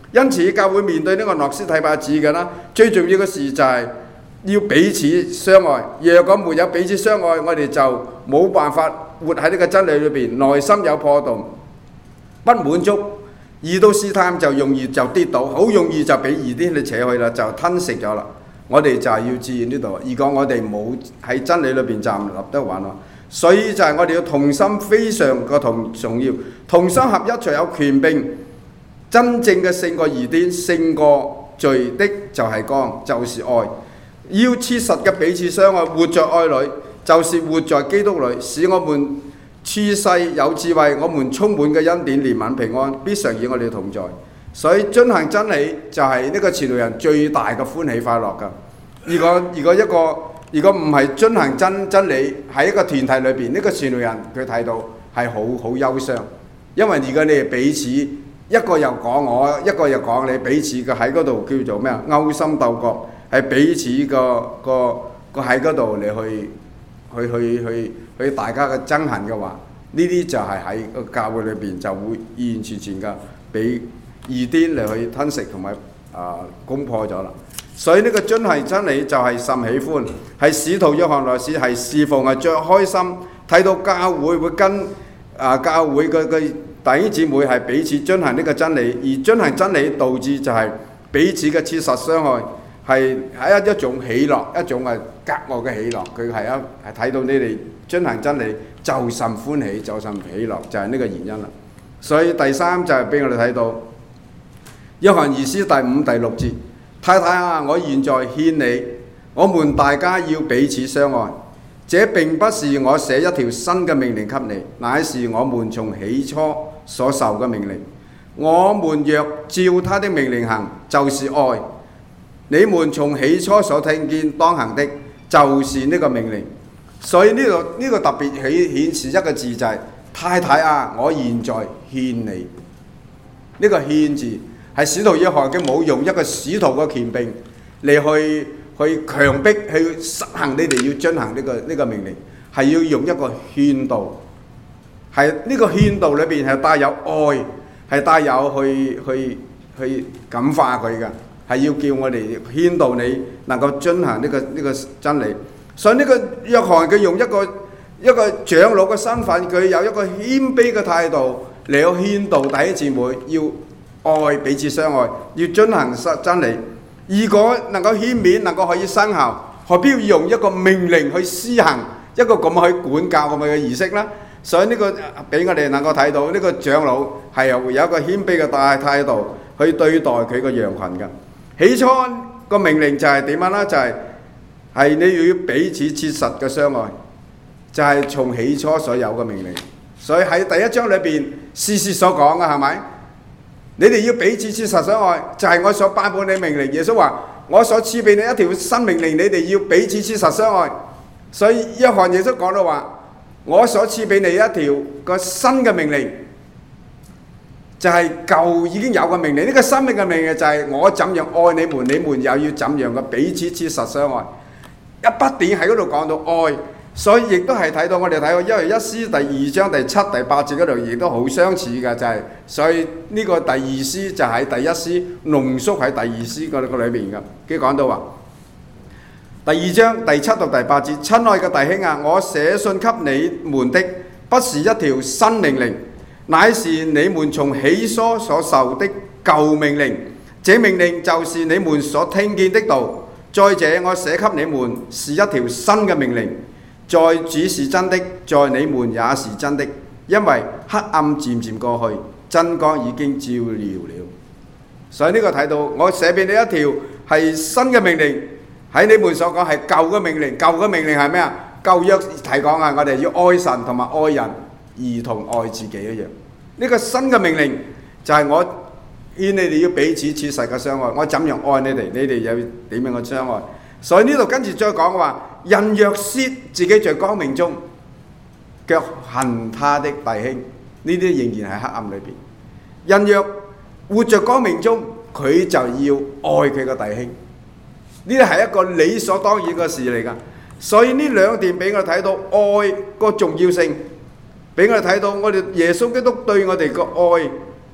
因此教會面對呢個諾斯替拜制嘅啦，最重要嘅事就係要彼此相愛。若果沒有彼此相愛，我哋就冇辦法活喺呢個真理裏邊，內心有破洞，不滿足，遇到試探就容易就跌倒，好容易就俾異端你扯去啦，就吞食咗啦。我哋就係要注意呢度，如果我哋冇喺真理裏邊站立得穩咯，所以就係我哋要同心非常個同重要，同心合一才有權柄，真正嘅勝過異端，勝過罪的就係光，就是愛。要切實嘅彼此相愛，活在愛裏，就是活在基督裏，使我們處世有智慧，我們充滿嘅恩典、憐憫、平安，必常與我哋同在。所以遵行真理就係呢個傳道人最大嘅歡喜快樂㗎。如果如果一個如果唔係遵行真真理，喺一個團體裏邊，呢、這個傳道人佢睇到係好好憂傷，因為如果你哋彼此一個又講我，一個又講你，彼此嘅喺嗰度叫做咩啊？勾心鬥角，係彼此個個個喺嗰度你去去去去去大家嘅憎恨嘅話，呢啲就係喺個教會裏邊就會完完全全嘅俾異端嚟去吞食同埋啊攻破咗啦。所以呢個遵行真理就係甚喜歡，係使徒約翰來說係侍奉係最開心，睇到教會會跟啊教會嘅嘅弟兄姊妹係彼此遵行呢個真理，而遵行真理導致就係彼此嘅切實相愛，係係一一種喜樂，一種係格外嘅喜樂。佢係一係睇到你哋遵行真理就甚歡喜，就甚喜樂，就係呢個原因啦。所以第三就係俾我哋睇到約翰二書第五、第六節。太太啊，我現在勸你，我們大家要彼此相愛。這並不是我寫一條新嘅命令給你，乃是我們從起初所受嘅命令。我們若照他的命令行，就是愛。你們從起初所聽見當行的，就是呢個命令。所以呢度呢個特別顯示一個字就係、是、太太啊，我現在勸你。呢、這個勸字。係使徒約翰嘅冇用一個使徒嘅權柄嚟去去強迫去實行你哋要遵行呢、這個呢、這個命令，係要用一個勸導，係呢、這個勸導裏邊係帶有愛，係帶有去去去感化佢嘅，係要叫我哋勸導你能夠遵行呢、這個呢、這個真理。所以呢個約翰佢用一個一個長老嘅身份，佢有一個謙卑嘅態度嚟去勸導弟兄姊妹要愛彼此相愛，要遵行真理。如果能夠勸勉，能夠可以生效，何必要用一個命令去施行一個咁去管教咁嘅儀式呢？所以呢個俾我哋能夠睇到呢個長老係有一個謙卑嘅大態度去對待佢個羊群嘅。起初個命令就係點樣呢？就係、是、係你要彼此切實嘅相愛，就係、是、從起初所有嘅命令。所以喺第一章裏邊事事所講嘅係咪？你哋要彼此切實相愛，就係、是、我所頒布你命令。耶穌話：我所賜俾你一條新命令，你哋要彼此切實相愛。所以約翰耶穌講到話：我所賜俾你一條個新嘅命令，就係、是、舊已經有嘅命令。呢、這個新嘅命令就係我怎樣愛你們，你們又要怎樣嘅彼此切實相愛。一不斷喺嗰度講到愛。所以亦都係睇到我哋睇到，因為一詩第二章第七、第八節嗰度亦都好相似嘅，就係、是、所以呢個第二詩就喺第一詩濃縮喺第二詩嗰個裏邊嘅。佢講到話，第二章第七到第八節，親愛嘅弟兄啊，我寫信給你們的不是一條新命令，乃是你們從起初所受的舊命令。這命令就是你們所聽見的道。再者，我寫給你們是一條新嘅命令。在主是真的，在你們也是真的，因為黑暗漸漸過去，真光已經照耀了。所以呢個睇到，我寫俾你一條係新嘅命令，喺你們所講係舊嘅命令。舊嘅命令係咩啊？舊約提講啊，我哋要愛神同埋愛人，如同愛自己一樣。呢個新嘅命令就係我勸你哋要彼此切實嘅相愛。我怎樣愛你哋，你哋又點樣嘅相愛。所以呢度跟住再講話。人若說自己在光明中，卻恨他的弟兄，呢啲仍然係黑暗裏邊。人若活在光明中，佢就要愛佢個弟兄，呢啲係一個理所當然嘅事嚟㗎。所以呢兩點俾我哋睇到愛個重要性，俾我哋睇到我哋耶穌基督對我哋個愛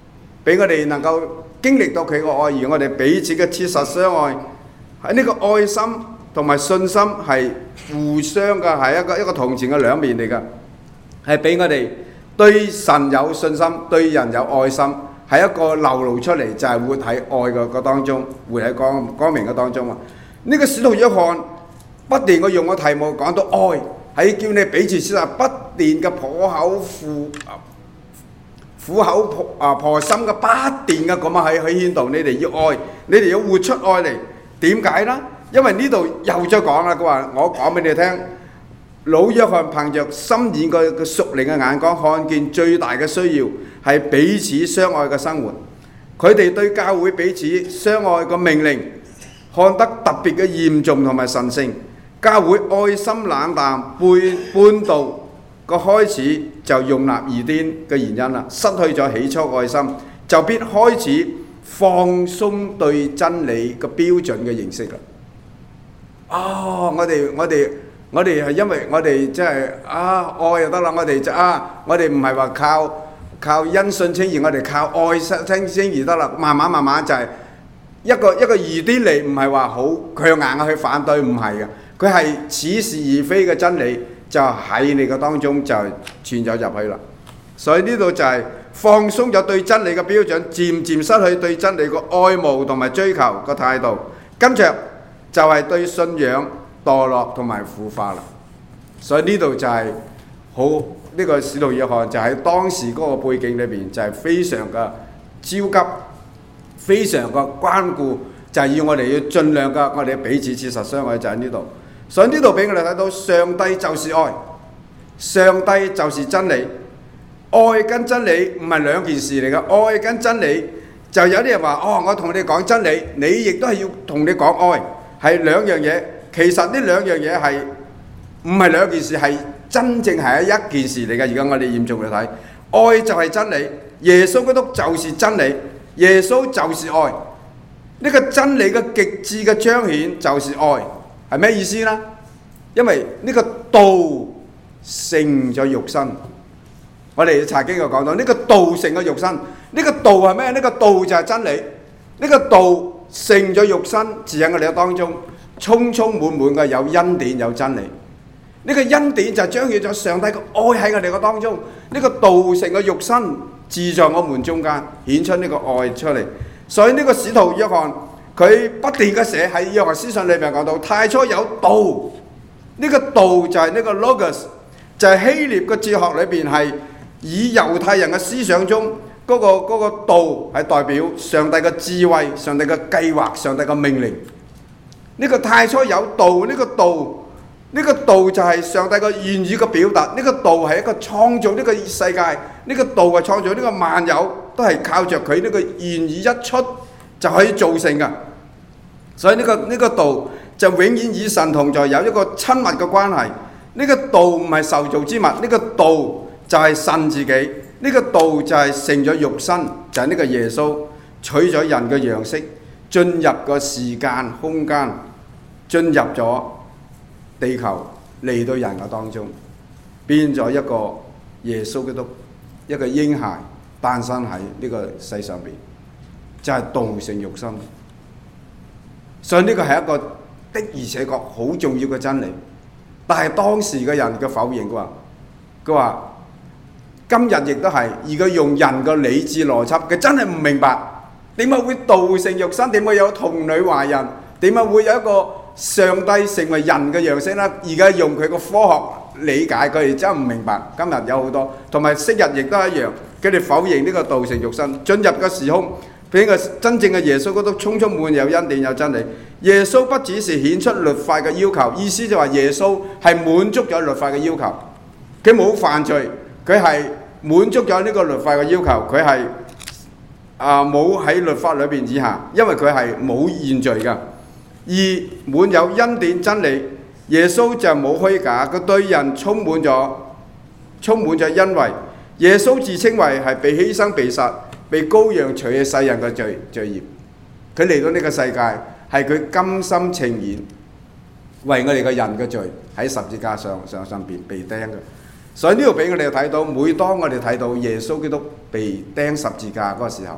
俾我哋能夠經歷到佢個愛，而我哋彼此嘅切實相愛，喺呢個愛心同埋信心係互相嘅，係一個一個銅錢嘅兩面嚟㗎，係俾我哋對神有信心，對人有愛心，係一個流露出嚟，就係活喺愛嘅個當中，活喺光光明嘅當中啊！呢個使徒約翰不斷嘅用個題目講到愛，係叫你彼此切實，不斷嘅破口苦苦口婆啊婆心嘅，不斷嘅咁樣喺去牽動你哋要愛，你哋要活出愛嚟。點解呢？因為呢度又再講啦，佢話我講俾你聽，老約翰憑着深遠嘅嘅屬靈嘅眼光，看見最大嘅需要係彼此相愛嘅生活。佢哋對教會彼此相愛嘅命令看得特別嘅嚴重同埋神聖。教會愛心冷淡、背叛道個開始就容納異端嘅原因啦，失去咗起初愛心，就必開始放鬆對真理嘅標準嘅認識啦。哦，我哋我哋我哋係因為我哋即係啊愛就得啦，我哋就啊我哋唔係話靠靠因信稱義，我哋靠愛稱稱義得啦。慢慢慢慢就係一個一個異端嚟，唔係話好強硬嘅去反對，唔係嘅，佢係似是而非嘅真理，就喺你嘅當中就傳咗入去啦。所以呢度就係放鬆咗對真理嘅標準，漸漸失去對真理嘅愛慕同埋追求嘅態度，跟着就係對信仰墮落同埋腐化啦。所以呢度就係好呢個使徒約翰就喺當時嗰個背景裏邊就係非常嘅焦急，非常嘅關顧，就係要我哋要盡量嘅我哋彼此切實相愛，就喺呢度。所以呢度俾我哋睇到上帝就是愛，上帝就是真理。愛跟真理唔係兩件事嚟嘅，愛跟真理就有啲人話哦，我同你講真理，你亦都係要同你講愛，係兩樣嘢。其實呢兩樣嘢係唔係兩件事，係真正係一件事嚟嘅。而家我哋嚴重嚟睇，愛就係真理，耶穌基督就是真理，耶穌就是愛。呢個真理嘅極致嘅彰顯就是愛，係咩意思呢？因為呢個道成咗肉身。我哋查經就講到呢個道成咗肉身，呢個道係咩？呢個道就係真理，呢個道成咗肉身，住喺我哋嘅當中，充充滿滿嘅有恩典有真理。呢個恩典就彰顯咗上帝嘅愛喺我哋嘅當中，呢個道成咗肉身，住在我們中間，顯出呢個愛出嚟。所以呢個使徒約翰佢不斷嘅寫喺約翰書信裏面講到，太初有道，呢個道就係呢個 logos， 就係希臘嘅哲學裏邊係以猶太人嘅思想中嗰、嗰個嗰、嗰個道係代表上帝嘅智慧、上帝嘅計劃、上帝嘅命令。呢、呢個太初有道，呢、呢個道呢、呢個道就係上帝嘅言語嘅表達。呢、呢個道係一個創造呢個世界，呢、呢個道係創造呢個萬有，都係靠着佢呢個言語一出就可以造成嘅。所以呢、呢個呢、呢個道就永遠與神同在，有一個親密嘅關係。呢、呢個道唔係受造之物，呢、呢個道就係神自己，呢、這個道就係成咗肉身，就係、是、呢個耶穌取咗人嘅樣式，進入個時間空間，進入咗地球，嚟到人嘅當中，變咗一個耶穌基督，一個嬰孩誕生喺呢個世上邊，就係、是、道成肉身。所以呢個係一個的而且確好重要嘅真理，但係當時嘅人嘅否認，佢話佢話。今日亦都係，而佢用人嘅理智邏輯，佢真係唔明白點解會道成肉身，點解有童女懷孕，點解會有一個上帝成為人嘅樣式呢？而家用佢個科學理解，佢哋真係唔明白。今日有好多，同埋昔日亦都一樣，佢哋否認呢個道成肉身，進入個時空，俾個真正嘅耶穌嗰度充充滿有恩典有真理。耶穌不只是顯出律法嘅要求，意思就話耶穌係滿足咗律法嘅要求，佢冇犯罪。佢係滿足咗呢個律法嘅要求，佢係啊冇喺律法裏邊以下，因為佢係冇現罪嘅。而滿有恩典真理，耶穌就冇虛假，佢對人充滿咗充滿咗恩惠。耶穌自稱為係被犧牲、被殺、被羔羊除去世人嘅罪罪孽。佢嚟到呢個世界係佢甘心情願為我哋嘅人嘅罪喺十字架上上上邊被釘嘅。所以呢度俾我哋睇到，每當我哋睇到耶穌基督被釘十字架嗰個時候，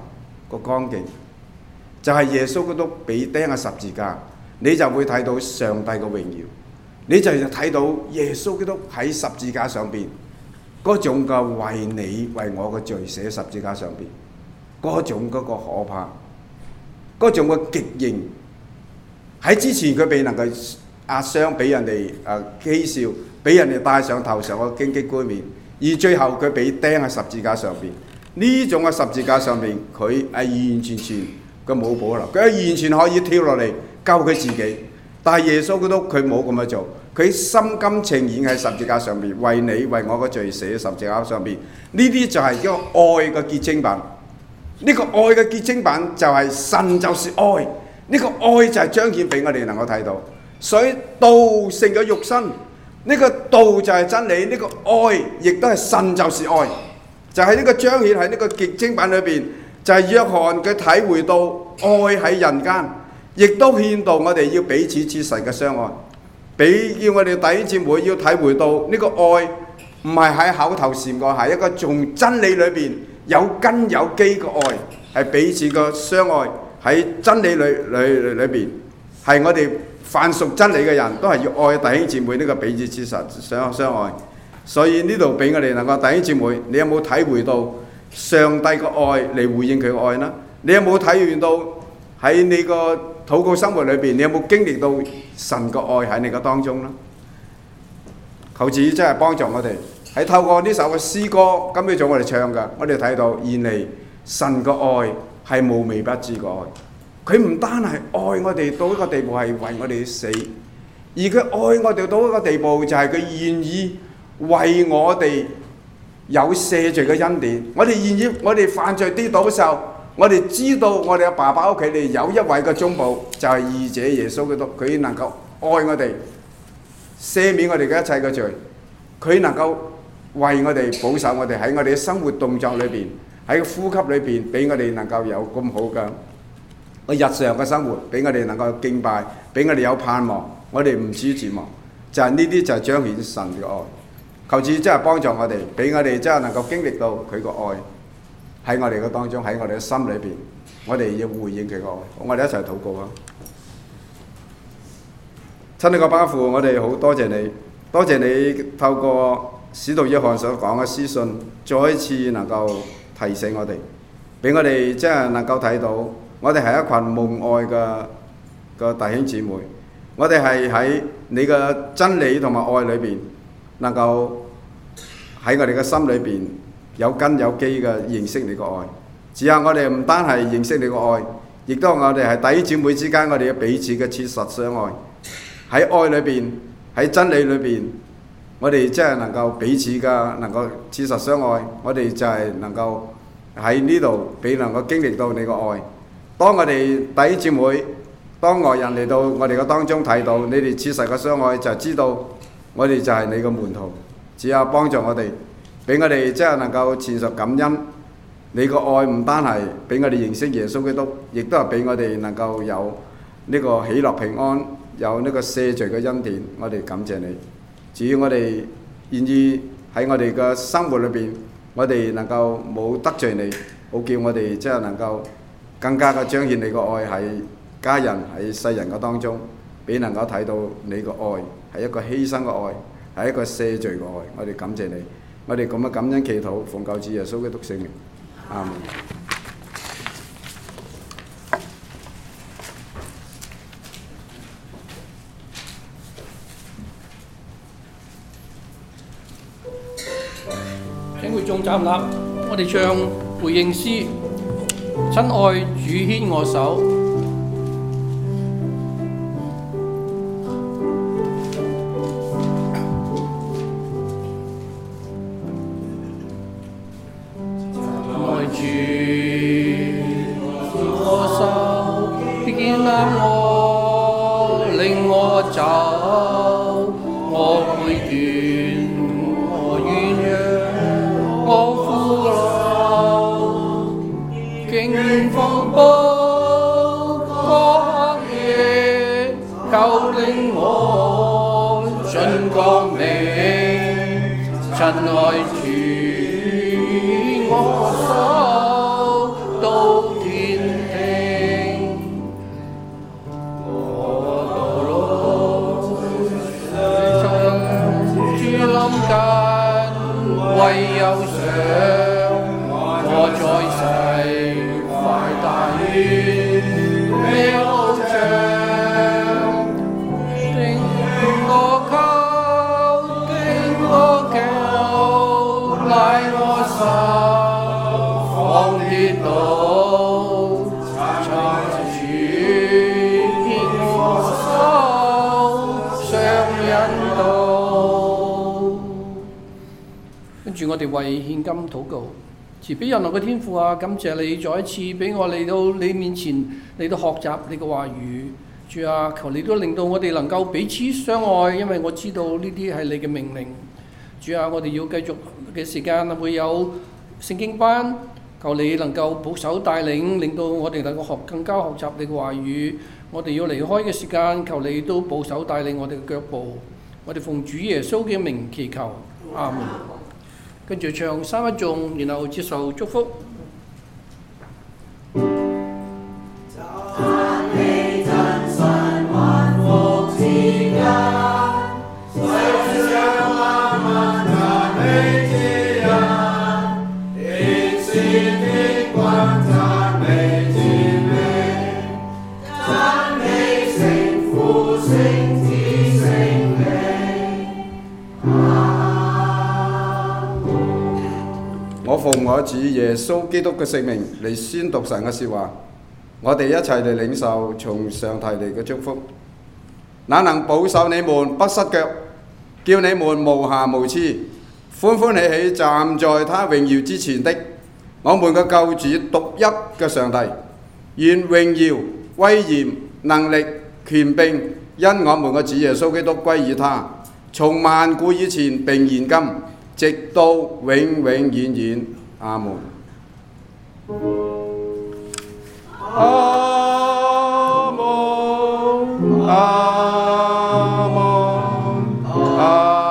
個光景，就係耶穌基督被釘喺十字架，你就會睇到上帝嘅榮耀，你就睇到耶穌基督喺十字架上邊嗰種嘅為你為我嘅罪寫十字架上邊嗰種嗰個可怕，嗰種嘅極刑。喺之前佢被能夠壓傷，俾人哋誒譏笑，俾人哋戴上頭上個荊棘冠冕，而最後佢被釘喺十字架上邊。呢種嘅十字架上面，佢係完完全全佢冇保留，佢係完全可以跳落嚟救佢自己。但係耶穌基督佢冇咁樣做，佢心甘情願喺十字架上面為你為我嘅罪死喺十字架上邊。呢啲就係一個愛嘅結晶品。呢、這個愛嘅結晶品就係神就是愛，呢、這個愛就係彰顯俾我哋能夠睇到。所以道成咗肉身，呢、這個道就係真理，呢、這個愛亦都係神就是愛。就喺呢個彰顯喺呢個結晶品裏邊，就係、是、約翰佢體會到愛喺人間，亦都勸導我哋要彼此切實嘅相愛，俾要我哋弟兄姊妹要體會到呢個愛唔係喺口頭禪個，係一個從真理裏邊有根有基嘅愛，係彼此嘅相愛喺真理裏裏裏邊，係我哋凡屬真理嘅人都係要愛弟兄姊妹呢個彼此切實相相愛。所以呢度俾我哋能夠弟兄姊妹，你有冇體會到上帝嘅愛嚟回應佢嘅愛呢？你有冇體會到喺你個禱告生活裏邊，你有冇經歷到神嘅愛喺你嘅當中呢？求主真係幫助我哋，係透過呢首嘅詩歌，今朝早我哋唱嘅，我哋睇到原嚟神嘅愛係無微不至嘅愛。佢唔單係愛我哋到一個地步係為我哋死，而佢愛我哋到一個地步就係佢願意為我哋有赦罪嘅恩典。我哋願意，我哋犯罪跌倒嘅時候，我哋知道我哋阿爸爸屋企裏有一位嘅中保，就係義者耶穌基督，佢能夠愛我哋，赦免我哋嘅一切嘅罪，佢能夠為我哋保守我哋喺我哋嘅生活動作裏邊，喺呼吸裏邊，俾我哋能夠有咁好嘅個日常嘅生活，俾我哋能夠敬拜，俾我哋有盼望，我哋唔至於絕望。就係呢啲就係彰顯神嘅愛。求主真係幫助我哋，俾我哋真係能夠經歷到佢個愛喺我哋嘅當中，喺我哋嘅心裏邊，我哋要回應佢個愛。我哋一齊禱告啊！親愛嘅巴父，我哋好多謝你，多謝你透過使徒約翰所講嘅書信，再一次能夠提醒我哋，俾我哋真係能夠睇到，我哋係一群蒙愛嘅嘅弟兄姊妹，我哋係喺你嘅真理同埋愛裏邊，能夠喺我哋嘅心裏邊有根有基嘅認識你個愛。只係我哋唔單係認識你個愛，亦都係我哋係弟兄姊妹之間，我哋要彼此嘅切實相愛。喺愛裏邊，喺真理裏邊，我哋真係能夠彼此嘅能夠切實相愛。我哋就係能夠喺呢度俾能夠經歷到你個愛。當我哋弟兄姊妹，當外人嚟到我哋嘅當中睇到你哋切實嘅相愛，就知道我哋就係你嘅門徒。只有幫助我哋，俾我哋真係能夠持續感恩。你個愛唔單係俾我哋認識耶穌基督，亦都係俾我哋能夠有呢個喜樂平安，有呢個赦罪嘅恩典。我哋感謝你。至於我哋願意喺我哋嘅生活裏邊，我哋能夠冇得罪你，好叫我哋真係能夠更加嘅彰顯你個愛喺家人喺世人嘅當中，俾能夠睇到你個愛係一個犧牲嘅愛，係一個赦罪嘅愛。我哋感謝你，我哋咁嘅感恩祈禱，奉救主耶穌基督聖名，阿門。 請會眾站立，我哋唱回應詩，親愛主牽我手。 親愛主，我手到天往跌倒，撐住牽我手，相引導。跟住我哋為獻金禱告。慈悲仁愛嘅天父啊，感謝你再一次俾我嚟到你面前嚟到學習你嘅話語。主啊，求你都令到我哋能夠彼此相愛，因為我知道呢啲係你嘅命令。主啊，我哋要繼續嘅時間會有聖經班，求你能夠保守帶領，令到我哋能夠學更加學習你嘅話語。我哋要離開嘅時間，求你都保守帶領我哋嘅腳步。我哋奉主耶穌嘅名祈求，阿門。跟住唱三一頌，然後接受祝福。 我奉我主耶穌基督嘅聖名嚟宣讀神嘅説話，我哋一齊嚟領受從上帝嚟嘅祝福。那能保守你們不失腳，叫你們無瑕無疵，歡歡喜喜站在他榮耀之前的，我們嘅救主獨一嘅上帝，願榮耀、威嚴、能力、權柄，因我們嘅主耶穌基督歸於他，從萬古以前並現今，直到永永遠遠，阿門。阿門，阿門，阿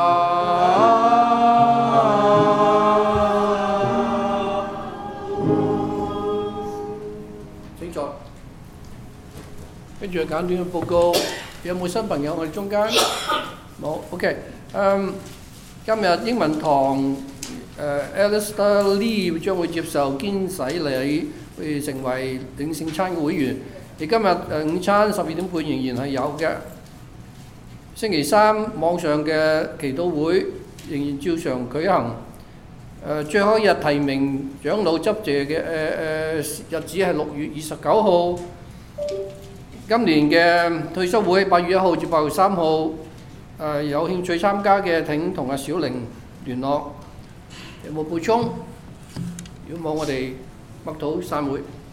請坐。跟住簡短嘅報告，有冇新朋友？我哋中間冇 ，OK， 嗯。今日英文堂誒、呃、Alistair Lee 將會接受堅洗禮，會成為領聖餐嘅會員。而今日誒、呃、午餐十二點半仍然係有嘅。星期三網上嘅祈禱會仍然照常舉行。誒、呃、最後一日提名長老執謝嘅誒誒日子係六月二十九號。今年嘅退休會八月一號至八月三號。誒、呃、有興趣參加嘅請同阿小玲聯絡。有冇補充？如果冇，我哋默禱散會。